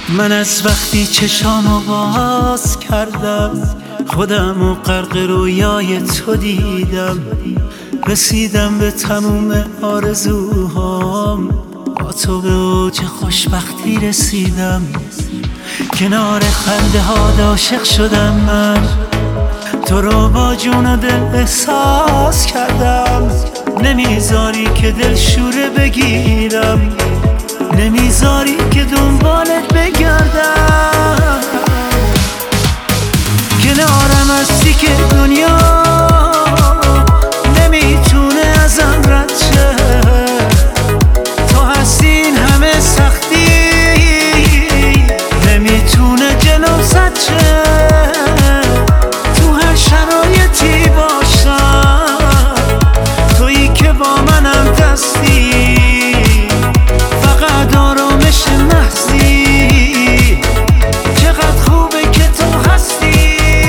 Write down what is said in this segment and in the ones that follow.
من از وقتی چشامو باز کردم خودمو غرق رویای تو دیدم، رسیدم به تموم آرزوهام، با تو به اوج خوشبختی رسیدم. کنار خنده ها عاشق شدم من، تو رو با جون و دل احساس کردم. نمیذاری که دل شوره بگیرم، نمیذاری که دنبالت بگردم. کنارم هستی که دنیا نمیتونه ازم رد شه، تو هستی این همه سختی نمیتونه جلوم زد شه. تو هر شرایطی باشم تویی که با منم دستی، فقط آرامش محضی. چقدر خوبه که تو هستی.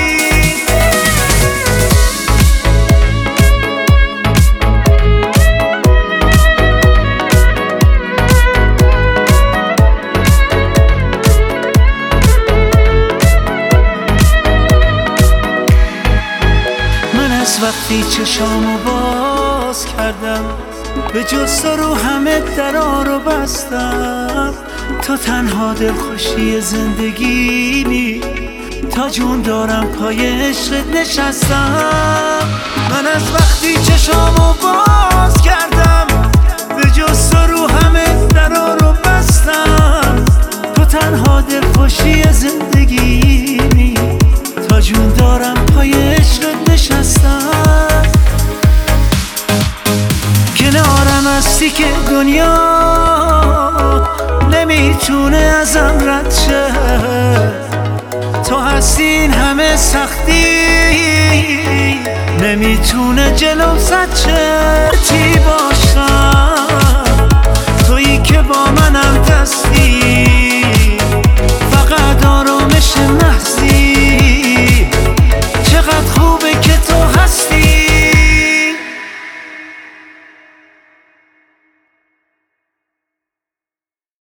وقتی چشامو باز کردم به جز تو رو همه درا رو بستم. تو تنها دلخوشی زندگیمی، تا جون دارم پای عشقت نشستم. من از وقتی چشامو باز کردم به جز تو رو همه درا رو بستم. تو تنها دلخوشی زندگیمی، تا جون دارم پای عشقت نشستم. کنارم هستی که دنیا نمیتونه ازم رد شه، تو هستی این همه سختی نمیتونه جلوم زد شه.